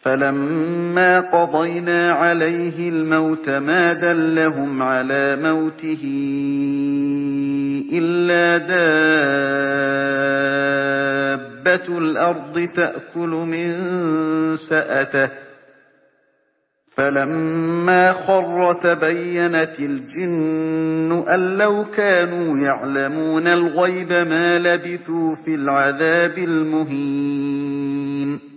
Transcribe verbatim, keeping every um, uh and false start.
فَلَمَّا قَضَيْنَا عَلَيْهِ الْمَوْتَ مَا دَلَّهُمْ عَلَىٰ مَوْتِهِ إِلَّا دَابَّةُ الْأَرْضِ تَأْكُلُ مِن سَأَتَهُ ۖ فَلَمَّا خَرَّ تَبَيَّنَتِ الْجِنُّ أَن لَّوْ كَانُوا يَعْلَمُونَ الْغَيْبَ مَا لَبِثُوا فِي الْعَذَابِ الْمُهِينِ